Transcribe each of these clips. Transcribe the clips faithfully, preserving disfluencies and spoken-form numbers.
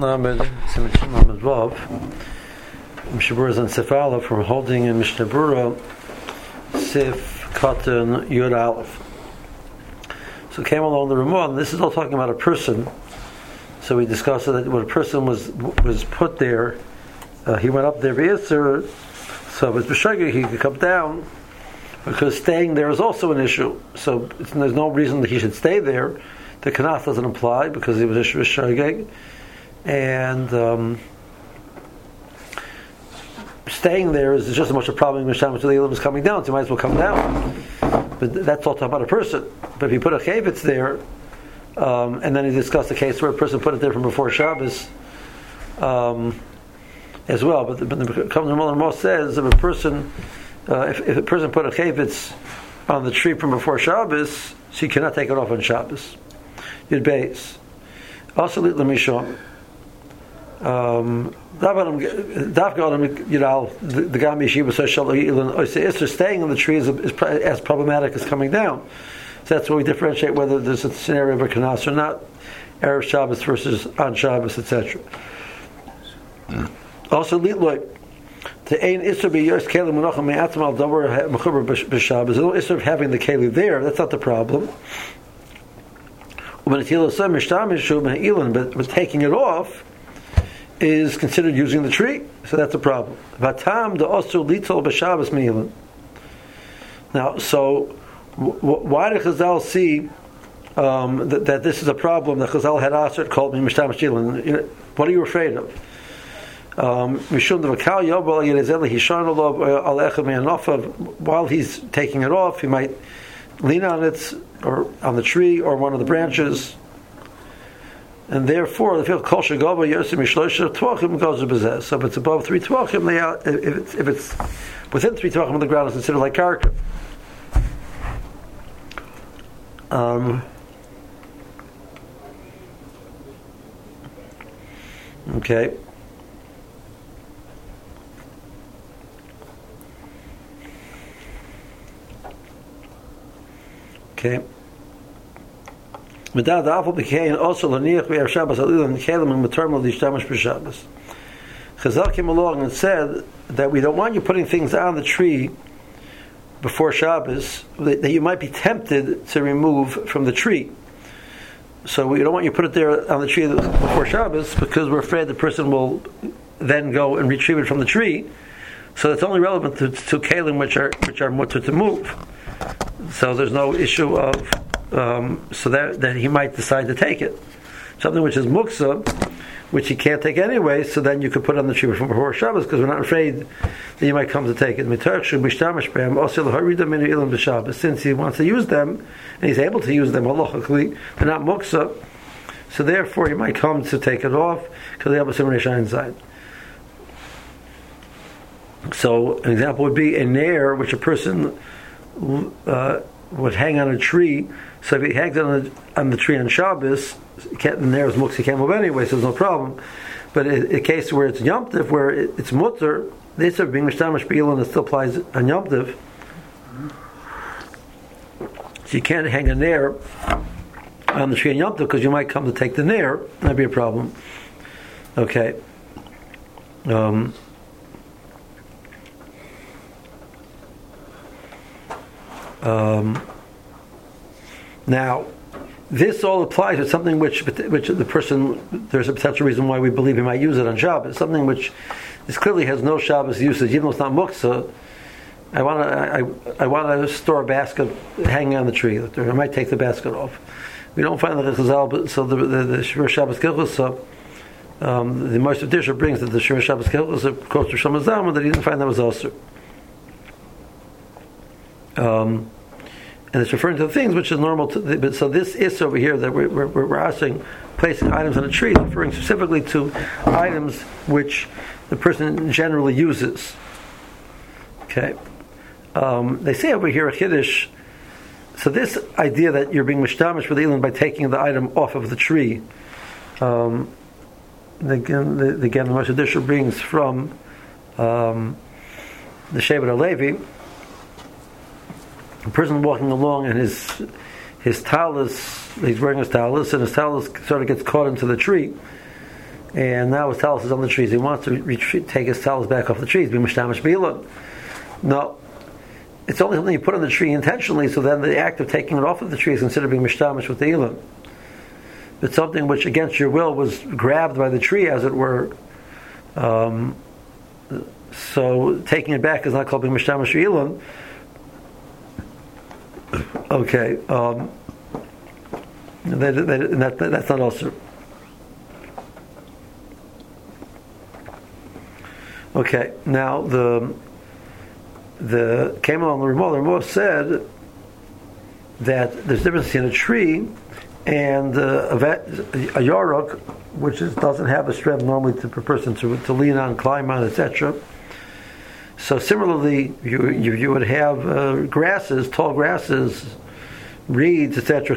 Lamed, Simon Lamed Vav, Mishnah Berurah is on Sif Aleph from holding in Mishnah Berurah Sif Katan Yud Aleph. So came along the Ramah, and this is all talking about a person. So we discussed that when a person was was put there, uh, he went up there v'yitzer, so it was b'shagir, he could come down, because staying there is also an issue. So there's no reason that he should stay there. The kanaf doesn't apply because he was a b'shagir, and um, staying there is just as much a problem as the Elam is coming down, so you might as well come down. But that's all talking about a person. But if you put a chavetz there, um, and then he discussed the case where a person put it there from before Shabbos, um, as well. But the, but the Kabbalah Ramah says if a person, uh, if, if a person put a chavetz on the tree from before Shabbos, she cannot take it off on Shabbos. Yud Beis. Also, let me show. Um, the Gam Yeshiva says staying on the tree is, is as problematic as coming down. So that's why we differentiate whether there's a scenario of a kanas or not, Erev Shabbos versus on Shabbos, et cetera. Mm. Also, Litloy, the Ein Isser b'Yos Keli Menachem Me'atzim Al Davar Mechuber b'Shabbos. There's no Isser of having the Keli there. That's not the problem. But taking it off is considered using the tree, so that's a problem. Now, so w- why did Chazal see um, that, that this is a problem that Chazal had asked called me mishtamish ilin? You know, what are you afraid of? Um, while he's taking it off, he might lean on it or on the tree or one of the branches. And therefore, the field kol shegova yosim mishloisha tvachim goes to possess. So if it's above three tvachim, they are, if it's if it's within three tvachim on the ground, it's considered like karka. Um. Okay. Okay. Chazal came along and said that we don't want you putting things on the tree before Shabbos that you might be tempted to remove from the tree. So we don't want you to put it there on the tree before Shabbos because we're afraid the person will then go and retrieve it from the tree. So it's only relevant to, to kalim which are which are mutter to move. So there's no issue of Um, so that that he might decide to take it. Something which is muksa, which he can't take anyway, so then you could put it on the tree from before Shabbos, because we're not afraid that you might come to take it. Since he wants to use them, and he's able to use them halachically, they're not muksa, so therefore he might come to take it off, because they have a similar shine inside. So an example would be a nair, which a person uh, would hang on a tree. So if he hangs on the, on the tree on Shabbos, the nair is muksa, he can't move anyway, so there's no problem. But in a case where it's Yom Tov, where it, it's mutter, they start being mishtamish b'ilon, it still applies on Yom Tov. So you can't hang a nair on the tree on Yom Tov because you might come to take the nair. That'd be a problem. Okay. Um, um, Now, this all applies to something which, which the person, there's a potential reason why we believe he might use it on Shabbos. Something which this clearly has no Shabbos usage, even though it's not muksa. I want to, I, I want to store a basket hanging on the tree. I might take the basket off. We don't find that the Chazal, so the the, the Shir Shabbos Kilchus, um, the Moshe Disher brings that the Shir Shabbos Kilchus quotes to Shlomo Zalman that he didn't find that was also. Um. And it's referring to the things which is normal to the, but so this is over here that we're, we're, we're asking placing items on a tree, referring specifically to items which the person generally uses. Okay. Um, they say over here a Kiddush, so this idea that you're being mishtamish for the Elon by taking the item off of the tree, um, again, the, again, the Moshe Disher brings from um, the Shevet HaLevi. A person walking along and his his talus, he's wearing his talus, and his talus sort of gets caught into the tree, and now his talus is on the trees. He wants to retreat, take his talus back off the trees. Be mishtamish b'ilon. No, it's only something you put on the tree intentionally. So then the act of taking it off of the tree is considered being mishtamish with the ilon. But something which against your will was grabbed by the tree, as it were. Um, so taking it back is not called being mishtamish ilon. Okay, um, that, that, that, that's not also. Okay, now the the came along the Ramah. The Ramah said that there's a difference between a tree and uh, a, a yarok, which is, doesn't have a strength normally to, per person to, to lean on, climb on, et cetera. So similarly, you you, you would have uh, grasses, tall grasses, reeds, et cetera.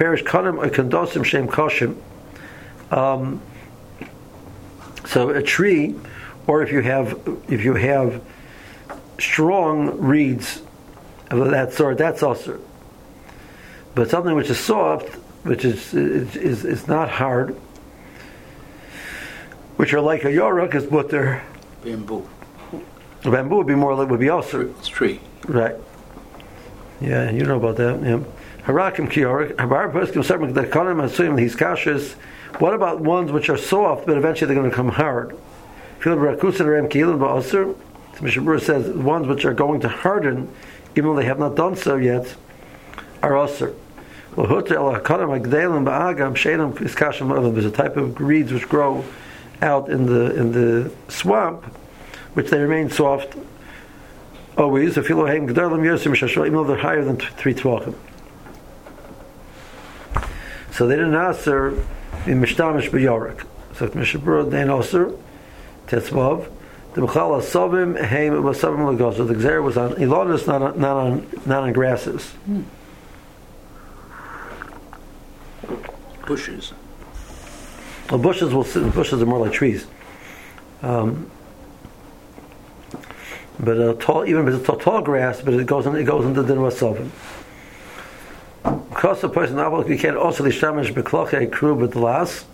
Um, so a tree, or if you have if you have strong reeds of that sort, that's also. But something which is soft, which is is is not hard, which are like a yoruk, is what they're bamboo. Bamboo would be more like would be also it's tree. Right. Yeah, you know about that. Yeah. Harakim kiyoruk. Habar poskim certain the konim assume he's cautious. What about ones which are soft but eventually they're going to become hard? Feel barakusin rem kilin ba'aser. Mishabur says ones which are going to harden, even though they have not done so yet, are aser. Well, hotel konim agdelim ba'agam sheinam iskashim olam. There's a type of reeds which grow out in the in the swamp, which they remain soft always. Even though they're higher than three tvachim. So they didn't answer in mishtamish b'yorek. So Mishabur then answer tetzvav. The mechal asavim heim asavim legozo. The gzer was on ilonis, not on not on not on grasses. Hmm. Bushes. Well, bushes will sit, bushes are more like trees. Um, but a tall, even if it's a tall grass, but it goes in, it goes into the asavim. Because the person you can also lishtamish bekloche kru b'dlas.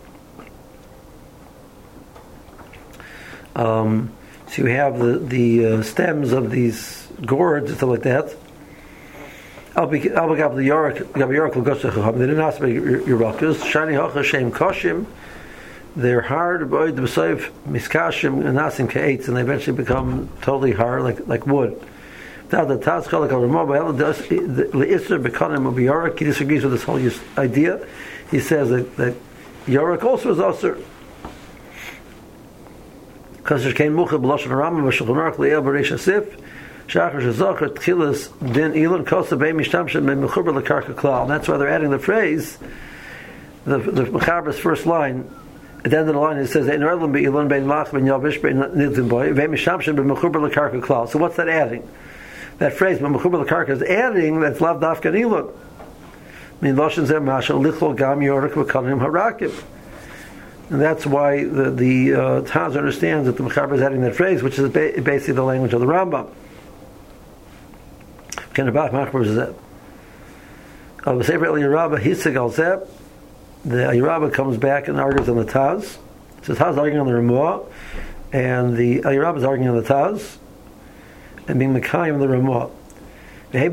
Um, so you have the the uh, stems of these gourds and stuff like that. I'll be I'll be the york the york will go to chacham. They didn't ask me yorokas. Shani hacha shem koshim. They're hard, but the b'soif miskashim and nasim ka'etz, and they eventually become totally hard, like like wood. Now the Taz Chalak al Ramah the Isser Bekanim of Yorak, he disagrees with this whole idea. He says that, that Yorak also is Asr. Because there came Mucha B'Lashon Rambam V'Shulchan Aruch Le'el B'Reish Asif Shachar Shazachar Tchilas Din Elon Kosa Bei Mishtamshem Bei Mechuber L'Karka Klal. And that's why they're adding the phrase, the the Mechaber's first line. At the end of the line it says Ein Erlam Be'Elon Bein Lach Bein Yavish Bein Nidlin Boy Bei Mishtamshem Bei Mechuber L'Karka Klal. So what's that adding? That phrase, "Mechuber l'karka," is adding that's lav dafka nilon. I mean, loshen zeh mashal lichol gam yorek v'kanim harakim, and that's why the the uh, Taz understands that the Mechaber is adding that phrase, which is ba- basically the language of the Rambam. Ken abach machmer zeh. Al v'sefer el Yerabah hisig al zeh. The Yerabah comes back and argues on the Taz. So the Taz is arguing on the Ramah, and the Yerabah is arguing on the Taz. And being Mekayim the Ramah. And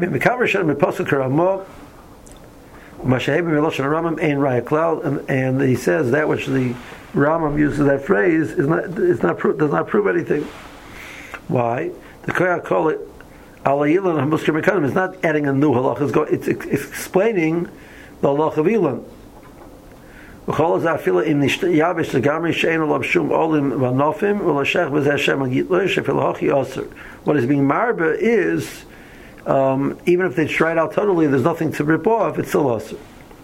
he says that which the Rambam uses that phrase is not is not pro- does not prove anything. Why? The Koyah call it Alayilan Hamuskir Mekanim is not adding a new halach. It's, go, it's, it's explaining the halach of Ilan. What is being marba is um, even if they try it out totally, there's nothing to rip off. It's still also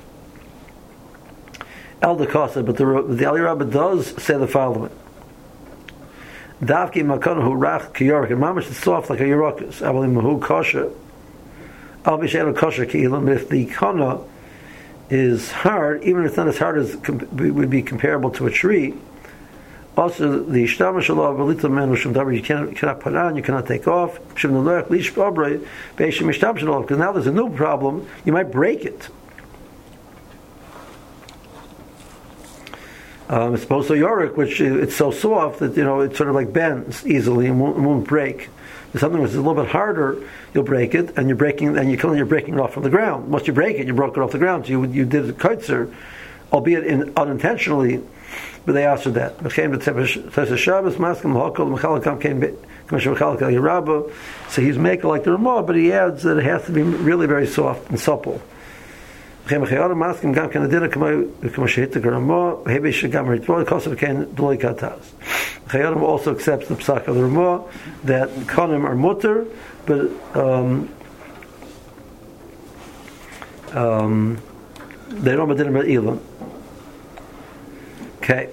El Dekasa, but the the Ali Rabbah does say the following: Davki makon hu rach kiyork, and mamash is soft like a yorokus. Avalim hu kosher. Al b'sheinu kosher ki'ilam. If the kana is hard, even if it's not as hard as would be comparable to a tree. Also, the ishtamash alav v'lita menu shem davar you cannot you cannot put on, you cannot take off. Shem nolach lish babrei beishim ishtamash alav, because now there's a new problem. You might break it. Um, it's supposed to Yorick, which it's so soft that you know it sort of like bends easily and won't, won't break. If something was a little bit harder, you'll break it, and you're breaking, and you you're breaking it off from the ground. Once you break it, you broke it off the ground. So you you did a kaitzer, albeit in, unintentionally, but they answered that. So he's making like the Ramah, but he adds that it has to be really very soft and supple. Chayyim also accepts the psak of the Ramah that konim are mutter, but um, um, they don't have a ilan. Okay.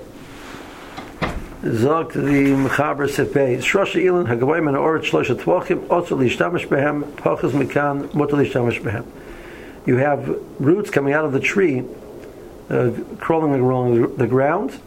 Zog to the Mechaber Sefbei Shrosha Ilan Hagavoyim and Oret Shlosha Tvachim Otzer Lishtamish Behem Pachas Mikan Mutter Lishtamish Behem. You have roots coming out of the tree, uh, crawling along the ground.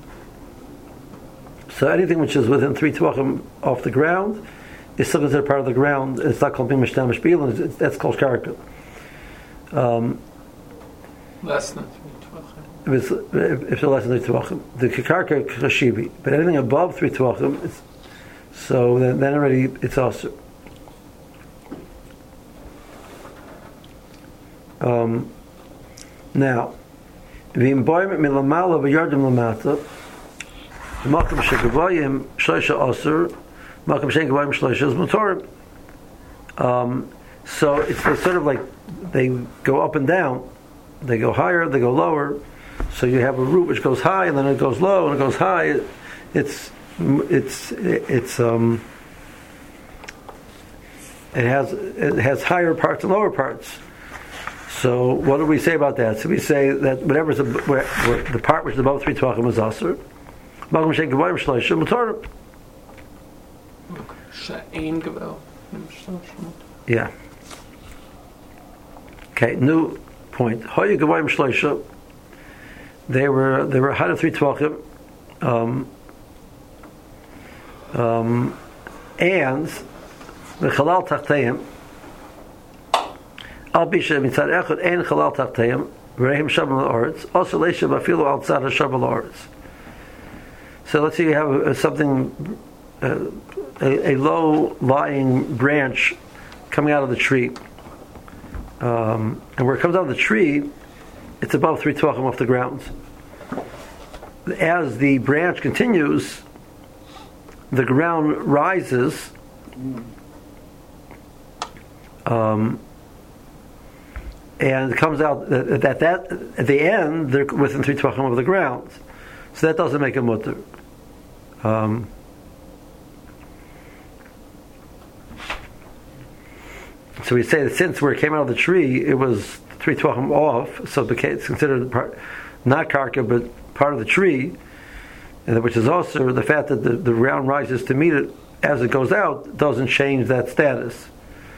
So anything which is within three tvachim off the ground is still considered part of the ground. It's not called Mishtamish Beilin. That's called Karka. Um, less than three tvachim. If it's, if it's less than three tvachim, the Karka Kashibi. But anything above three tvachim, it's, so then, then already it's also. Um, now, the environment milamala v'yardim lamata, the makam shekavayim shloisha aser, makam shekavayim shloisha is motorim. Um, so it's, it's sort of like they go up and down, they go higher, they go lower. So you have a root which goes high and then it goes low and it goes high. It's it's it's um it has it has higher parts and lower parts. So what do we say about that? So we say that whatever's the, where, where the part which is above three tvachim is aser. Magam shein gavayim shloisha motorim. Shein gavayim shloisha. Yeah. Okay. New point. Hoya gavayim shloisha. They were they were high to three tvachim, um, um, and the chalal tachteim. Al bisha mitzad echad ein chalal tachteim v'reim shabal la'aretz also leisha b'afilu al tzad shabal la'aretz. So let's say you have a, a something uh, a, a low lying branch coming out of the tree, um, and where it comes out of the tree, it's above three tvachim off the ground. As the branch continues, the ground rises, um, and it comes out that, that, that at the end they're within three tvachim of the ground. So that doesn't make a mutter. Um, so we say that since where it came out of the tree, it was three tvachim off, so it's considered part, not karka, but part of the tree, and which is also the fact that the, the ground rises to meet it as it goes out doesn't change that status.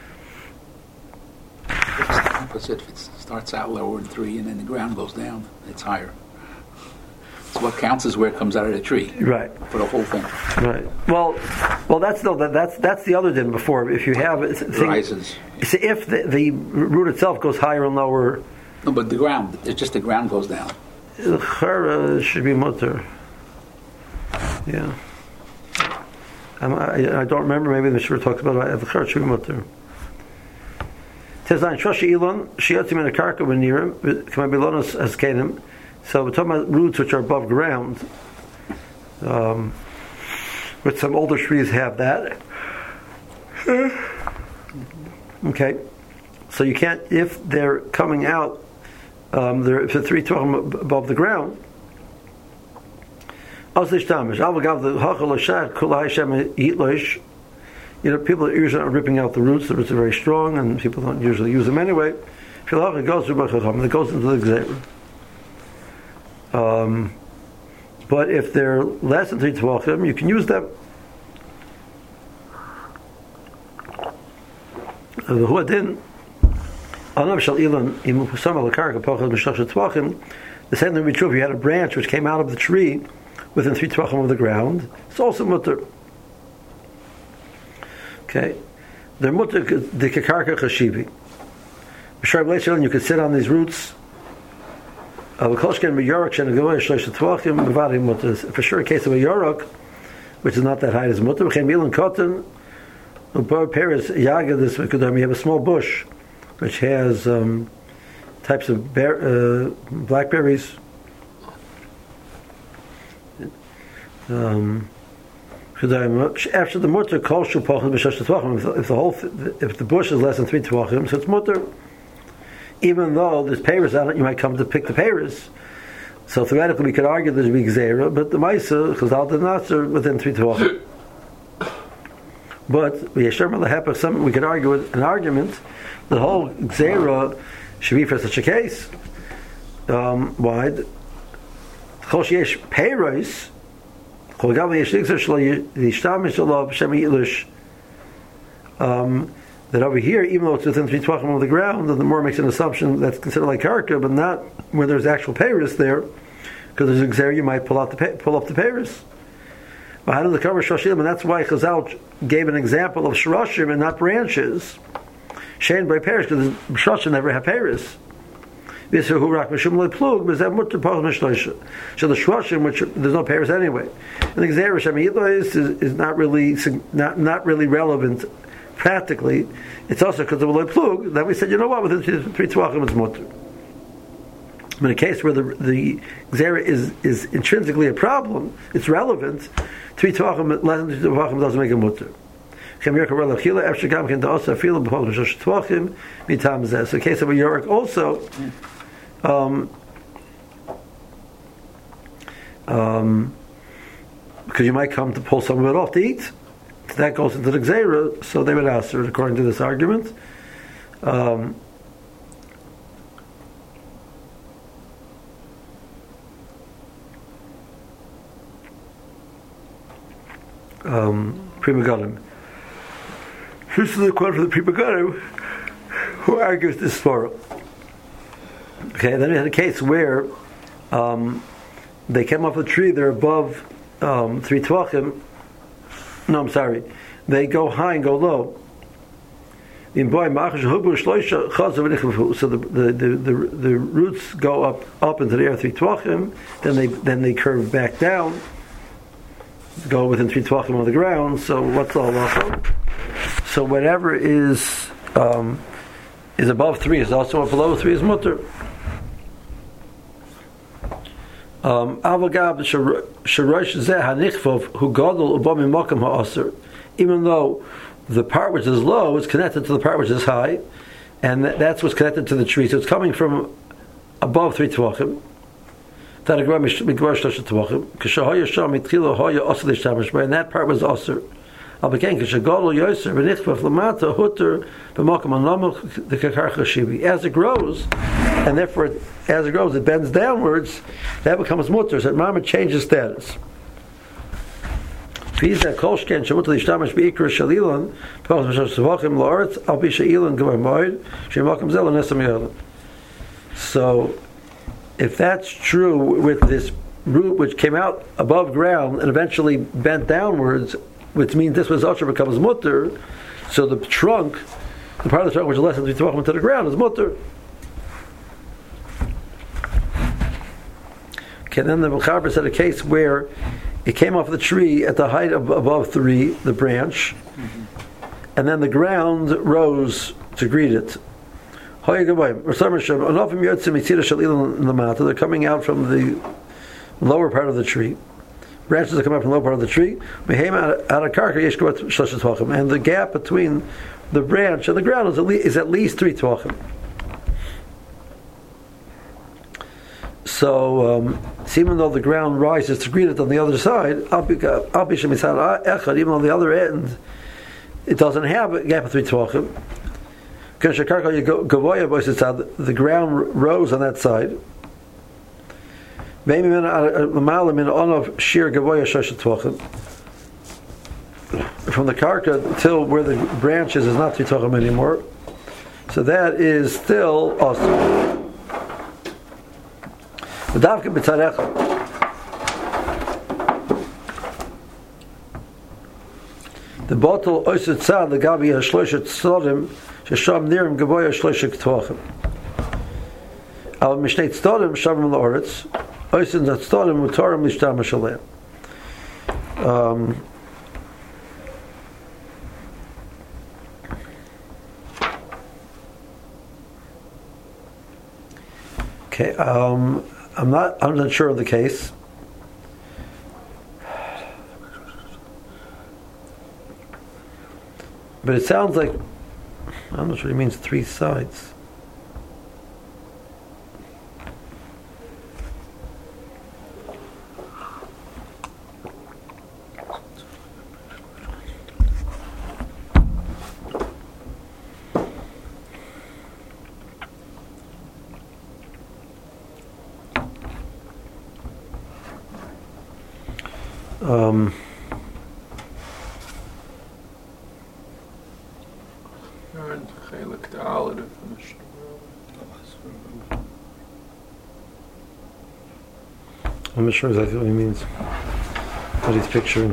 It's the opposite. If it starts out lower than three and then the ground goes down, it's higher. So what counts is where it comes out of the tree, right? For the whole thing, right? Well, well, that's the that's that's the other din before. If you have it rises, see, if the, the root itself goes higher and lower. No, but the ground, it's just the ground goes down. The chara should be mutter. Yeah. I'm, I, I don't remember. Maybe the Shur talks about it. The chara should be mutter. Tezan Shoshi Elon Shiatim in a karka when near him. Can be lonos as kenim. So we're talking about roots which are above ground. Um, which some older trees have that. Okay. So you can't, if they're coming out, um, they're if they're three tvachim above the ground. You know, people are usually not ripping out the roots. The roots are very strong, and people don't usually use them anyway. It goes through it goes into the gzeira. Um, but if they're less than three tvachim, you can use them. The same thing would be true if you had a branch which came out of the tree within three tvachim of the ground. It's also mutter. Okay, they're mutter the kakarka chashivi. You could sit on these roots Uh, for sure, a case of a yorok, which is not that high as mutter. We have a small bush which has um, types of bear, uh, blackberries. Um, after the mutter, if the whole, if the bush is less than three tvachim, so it's mutter. Even though there's peiros on it, you might come to pick the peiros. So theoretically, we could argue there's a big zera, but the ma'isa chazal did not are within three tvachim. But we some we could argue with an argument. The whole zera should be for such a case. Um, why? Chol sheyesh peiros, chol gav yesh nixer shlo yishtamish shlo b'shem yilush. Um. That over here, even though it's within three tvachim of the ground, the more makes an assumption that's considered like character, but not where there's actual peiros there, because there's an exer you might pull out the pull up the peiros. But how does the cover shashim? And that's why Chazal gave an example of shroshim and not branches. Shein by peiros, because shroshim never have peiros. So the shroshim, which there's no peiros anyway, and the exer is, is not really not not really relevant. Practically, it's also because of a loy plug that we said, you know what, within three tvachim it's mutter. In a case where the the gzera is is intrinsically a problem, it's relevant. Three tvachim, less than three tvachim doesn't make a mutter. So, in the case of a york also, um, um, because you might come to pull some of it off to eat. That goes into the gzeira, so they would answer it according to this argument. Um, um, Pri Megadim. This is the quote from the Pri Megadim, who argues this for. Okay, then we had a case where um, they came off a tree, they're above um, three tvachim. No, I'm sorry. They go high and go low. So the the, the, the, the roots go up up into the air three tvachim, then they then they curve back down, go within three tvachim of the ground. So what's the halacha? So whatever is um, is above three is also below three is mutter. Um, even though the part which is low is connected to the part which is high, and that's what's connected to the tree, so it's coming from above three tvachim. And that part was aser. As it grows, and therefore it, as it grows, it bends downwards, that becomes mutter, so Mama changes status. So, if that's true with this root which came out above ground and eventually bent downwards, which means this was usher becomes mutter, so the trunk, the part of the trunk which is less than three tvachim to the ground is mutter. Okay, then the Mechaber said a case where it came off the tree at the height of above three, the branch, mm-hmm. and then the ground rose to greet it. They're coming out from the lower part of the tree. Branches are coming out from the lower part of the tree. And the gap between the branch and the ground is at least, is at least three tvachim. So, um, so even though the ground rises to greet it on the other side, even on the other end, it doesn't have a gap of three tvachim. The ground rose on that side. From the karka till where the branches is not three tvachim anymore. So that is still awesome. The davka b'tzarecha. The bottle oiset tzad the gabi hashloishet sodim shesham nirim gavoya shloishet tvachim. Al mishnei tzodim shavim la'oretz, oisin tzodim mutarim lishtamash aleim. Um Okay, um, I'm not. I'm not sure of the case. But it sounds like, I'm not sure it means three sides. Um, I'm not sure exactly what he means, what he's picturing.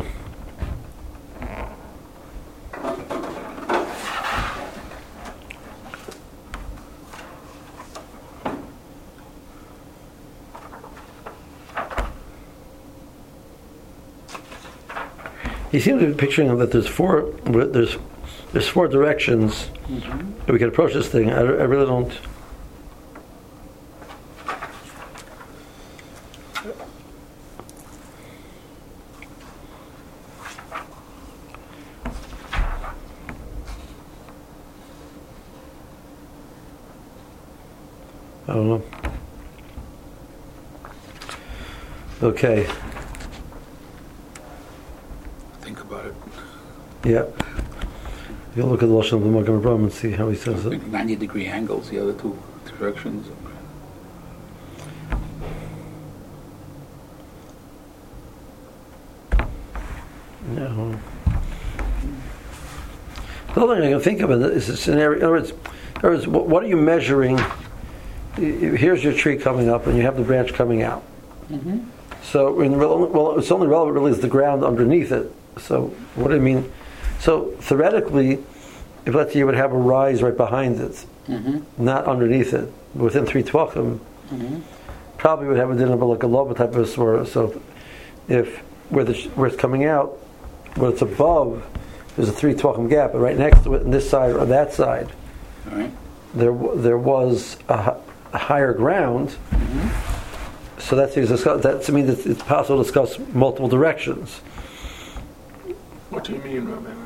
He seems to be picturing that there's four there's there's four directions mm-hmm. that we can approach this thing. I, I really don't. I don't know. Okay. Think about it. Yeah. You'll look at the Lashon of the Magen Avraham and see how he says it. ninety degree angles, the other two directions. Yeah. Well. The only thing I can think of is a scenario. In other words, in other words, what are you measuring? Here's your tree coming up, and you have the branch coming out. Mm-hmm. So, in, well, it's only relevant really is the ground underneath it. So, what do I mean? So, theoretically, if let's say you would have a rise right behind it, mm-hmm. not underneath it, within three tvachim, mm-hmm. probably would have a din of like a lava type of a sword. So, if where the where it's coming out, where it's above, there's a three tvachim gap, but right next to it, on this side or that side, all right. there there was a, a higher ground. Mm-hmm. So that's that's I mean it's, it's possible to discuss multiple directions. What do you mean, Rabbi?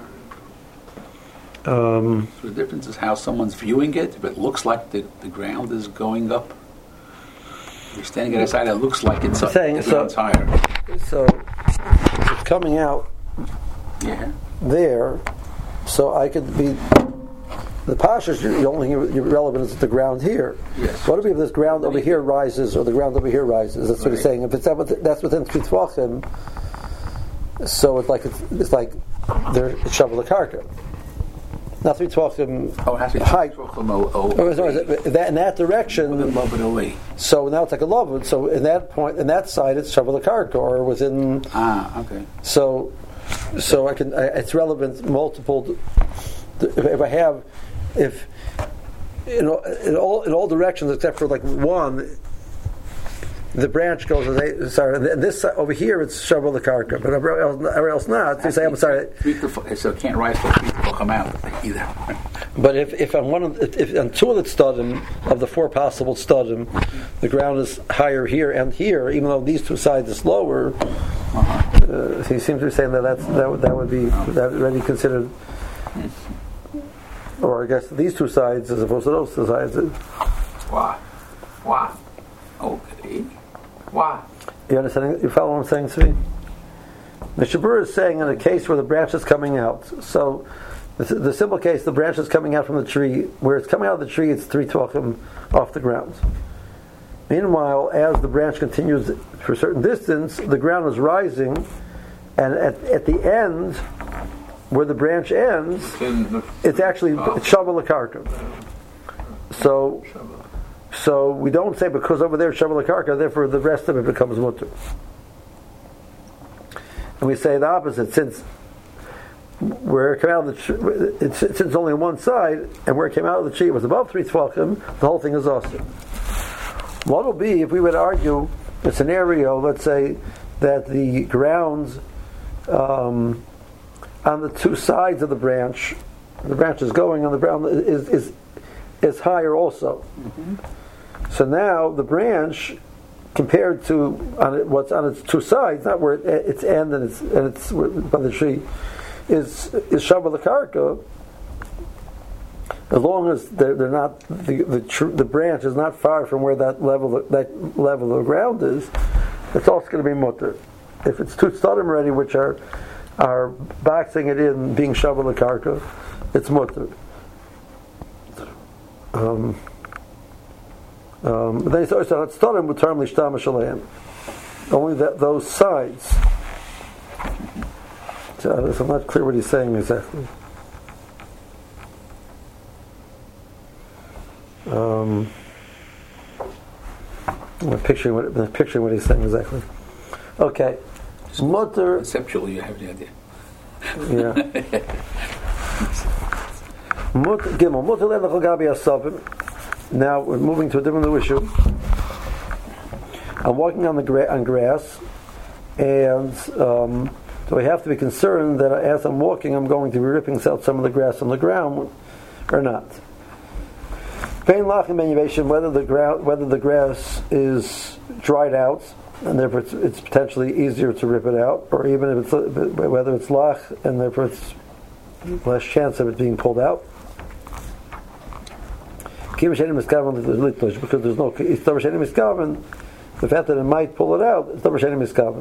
Um, so the difference is how someone's viewing it. If it looks like the, the ground is going up, you're standing at a side, it looks like it's up, saying, the so, ground's higher. So it's coming out yeah. there, so I could be the pashas. The only thing relevant is the ground here. Yes. What if this ground over here rises, or the ground over here rises? That's what right. he's saying. If it's that, that's within three tvachim, so it's like it's, it's like they're shovel the karka. Not three tvachim oh, it has to be height. Oh, oh, oh, that in that direction. Love it away. So now it's like a love. So in that point, in that side, it's shovel the karka, or within. Ah, okay. So, so I can. I, it's relevant multiple. If, if I have, if you know, in all in all directions except for like one, the branch goes. They, sorry, and this side, over here it's shovel the karka, but everywhere else, everywhere else not. So you say, I'm sorry. So it can't rise till three will come out either. But if, if on one of the, if on two of the studim of the four possible studim, the ground is higher here and here, even though these two sides is lower, uh-huh. uh, he seems to be saying that that's, that would that would be that would already considered. Or I guess these two sides as opposed to those two sides. Why? Why? Okay. Why? You understand? You follow what I'm saying, Svi? The Shabur is saying in a case where the branch is coming out. So the, the simple case, the branch is coming out from the tree. Where it's coming out of the tree, it's three tvachim off the ground. Meanwhile, as the branch continues for a certain distance, the ground is rising, and at, at the end, where the branch ends, it's actually it's shavel karka. So, so we don't say because over there shavel karka, therefore the rest of it becomes mutter. And we say the opposite, since where it came out of the tree, it's, since it's only one side, and where it came out of the tree was above three tvachim, the whole thing is awesome. What will be if we would argue a scenario, let's say, that the ground um, on the two sides of the branch, the branch is going on the ground, is is, is higher also. Mm-hmm. So now the branch, compared to on it, what's on its two sides, not where it, its end and its and its by the tree, is is shavu l'karka. As long as they're, they're not the the, tr- the branch is not far from where that level that level of ground is, it's also going to be mutter. If it's two tzadim already, which are are boxing it in, being shavu l'karka, it's mutter. Um, um, then he says, "Tzadim mutar l'shtamish aleim." Only that those sides. So, so I'm not clear what he's saying exactly. Um, I'm picturing what I'm picturing what he's saying exactly. Okay, mutter. Conceptually, you have the idea. Yeah. Mutter gimel mutter lelachol gabi asavim. Now we're moving to a different issue. I'm walking on the gra- on grass, and um, do I have to be concerned that as I'm walking, I'm going to be ripping out some of the grass on the ground, or not? Whether the ground, whether the grass is dried out, and therefore it's, it's potentially easier to rip it out, or even if it's whether it's lach, and therefore it's less chance of it being pulled out. Because there's no the fact that it might pull it out, it's never sheni miskaven.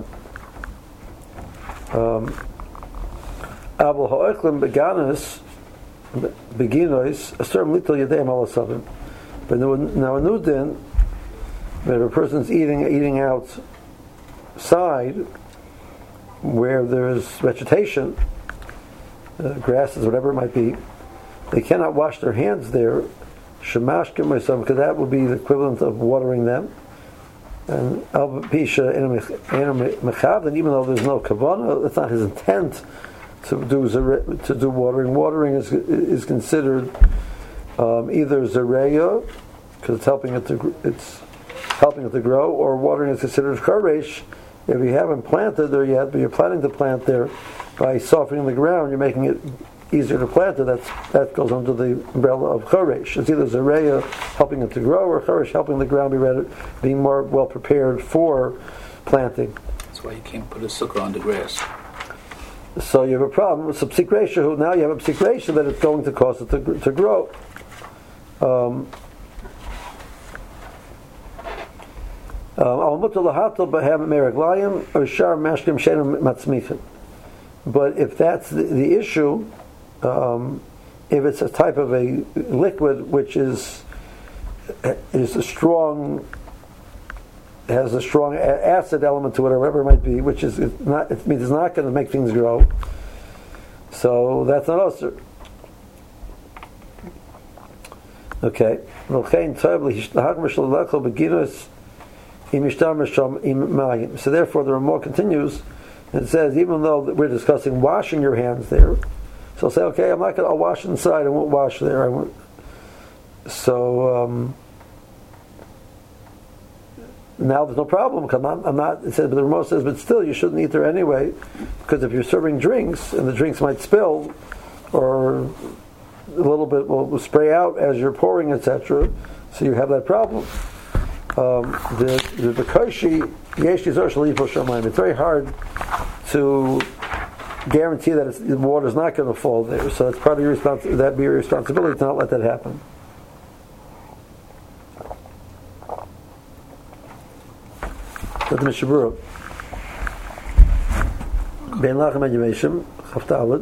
Abel ha'ochlim beganis beginois a certain little yadayim alasavim. But now a new din, if a person's eating eating outside where there's vegetation, uh, grasses, whatever it might be, they cannot wash their hands there. Shemashkim myself, because that would be the equivalent of watering them. And al pisha mechav, and even though there's no kavanah, it's not his intent to do to do watering. Watering is is considered um, either zereya, because it's helping it to it's helping it to grow, or watering is considered choresh. If you haven't planted there yet, but you're planning to plant there, by softening the ground, you're making it easier to plant it. That's that goes under the umbrella of choresh. It's either zereya helping it to grow, or choresh helping the ground be ready, being more well prepared for planting. That's why you can't put a sukkah on the grass. So you have a problem with psik ratio. Who now you have a psik ratio that it's going to cause it to, to grow. Um, but if that's the, the issue, um, if it's a type of a liquid which is is a strong has a strong acid element to it, or whatever it might be, which is not, it means it's not going to make things grow. So that's not us. Okay. So therefore, the Ramah continues and it says, even though we're discussing washing your hands there, so say, okay, I'm not going to I'll wash inside. I won't wash there. I won't. So. Um, Now there's no problem because I'm not. I'm not it says, but the Ramah says, but still you shouldn't eat there anyway, because if you're serving drinks and the drinks might spill, or a little bit will spray out as you're pouring, et cetera. So you have that problem. Um, the the Bekoshi Yesh Yizor Shalifo Shamayim. It's very hard to guarantee that it's, the water is not going to fall there. So that's part of your responsibility. That be your responsibility to not let that happen. That's the Mishabura. Ben Lachem Edumeshim, Chaftalad.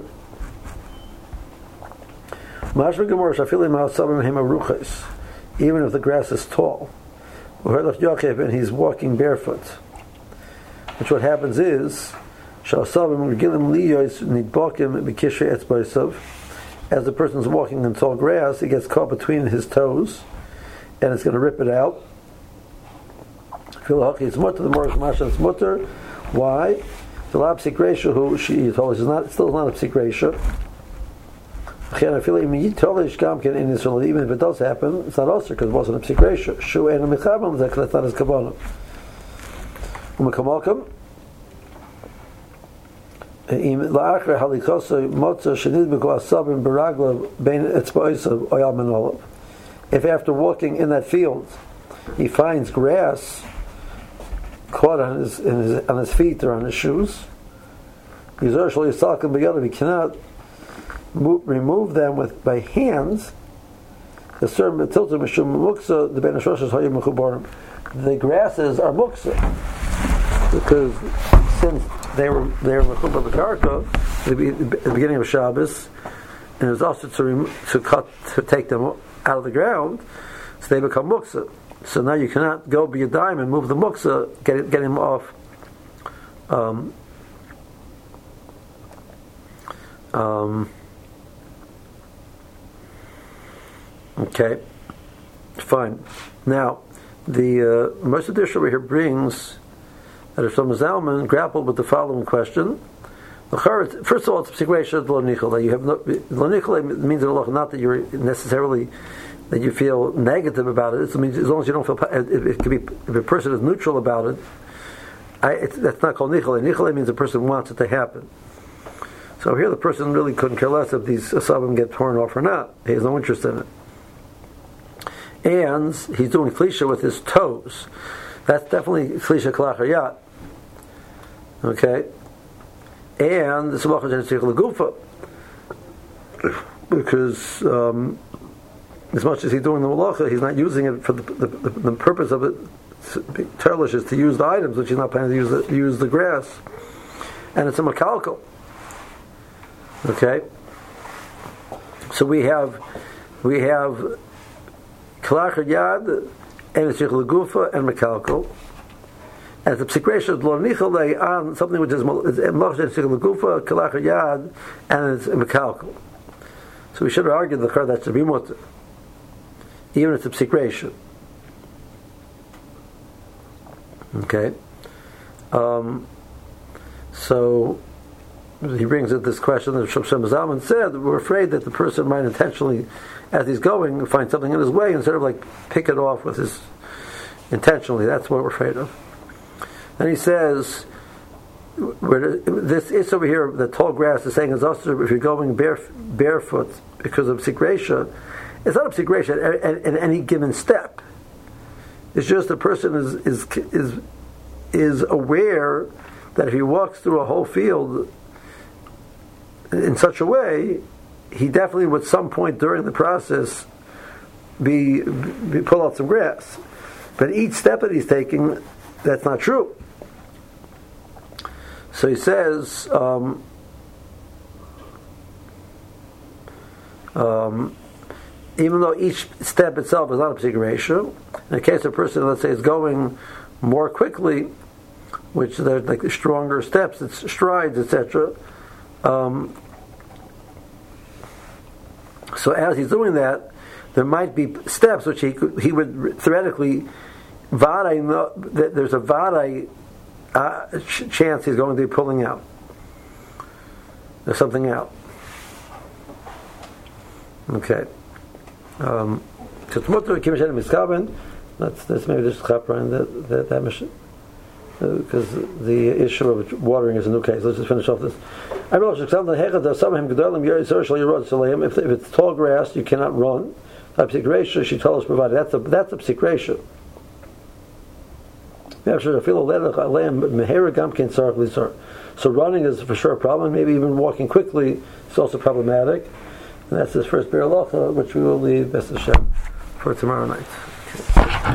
Mashma Gemor Shafilim Ha'asavim Hema Ruches. Even if the grass is tall. Uherlach Yocheb, and he's walking barefoot. Which what happens is, Sha'asavim Regilim Liyois Nidbokim B'Kishrei Etzbaisav. As the person's walking in tall grass, he gets caught between his toes, and it's going to rip it out. It's mutter, the more Masha is mutter. Why? The lab psik ratio who she told us is not still not a psik ratio. I feel like you totally shkamkin in Israel, even if it does happen, it's not also because it wasn't a psik ratio. Shu and a mechabam, that's not his kavanah. Umekamalkam. Im la'achar halikosa motza shenid b'kol asabim baragla bein etzba'osav oyal menolav. If after walking in that field, he finds grass caught on his, in his on his feet or on his shoes, he cannot move, remove them with by hands. The the grasses are muksa because since they were they were mechubar b'karka at the beginning of Shabbos, and it was also to rem- to cut to take them out of the ground, so they become muksa. So now you cannot go be a dime and move the muksa, get it, get him off. Um, um, okay, fine. Now, the uh, Moshe Dish over here brings that if Shlomo Zalman grappled with the following question. First of all, it's a situation of lo nichol. That you have no, lo nichol means in Allah not that you're necessarily that you feel negative about it. It means as long as you don't feel, it, it could be if a person is neutral about it. I, it's, that's not called nichol. Nichol means a person wants it to happen. So here the person really couldn't care less if these asabim get torn off or not. He has no interest in it, and he's doing chlisha with his toes. That's definitely chlisha kalach hayat. Okay. And the Sabach Tzich Lagufa, because um, as much as he's doing the malacha, he's not using it for the, the, the, the purpose of it. Terlish is to use the items, which he's not planning to use the, use the grass, and it's a makalkal. Okay, so we have we have kalach yad and tzich lagufa and makalkal. And the psikration lo nichol on something which is machzeh tzich lagufa kalach yad and it's makalkal. So we should have argued the car that's a bimut, even if it's a psikration. Okay, um, so he brings up this question that Shlomo Zalman said. We're afraid that the person might intentionally, as he's going, find something in his way instead of like pick it off with his intentionally. That's what we're afraid of. And he says, where this is over here, the tall grass is saying is also if you're going bare, barefoot because of psikresha, it's not a psikresha at, at, at any given step. It's just the person is is is is aware that if he walks through a whole field in such a way, he definitely would some point during the process be, be pull out some grass. But each step that he's taking, that's not true. So he says, um, um, even though each step itself is not a psik ratio, in the case of a person, let's say, is going more quickly, which there's like stronger steps, it's strides, et cetera. Um, so as he's doing that, there might be steps which he could, he would theoretically vaday, there's a vaday uh, chance he's going to be pulling out. There's something out. Okay. Um, let's let's maybe just chapra in that that, that mission. Because the issue of watering is a new case. Let's just finish off this. I realize if, if it's tall grass, you cannot run. She told us provided that's a that's a psik ratio. So running is for sure a problem. Maybe even walking quickly is also problematic. And that's his first ber halacha, which we will leave B'ez Hashem for tomorrow night. Okay.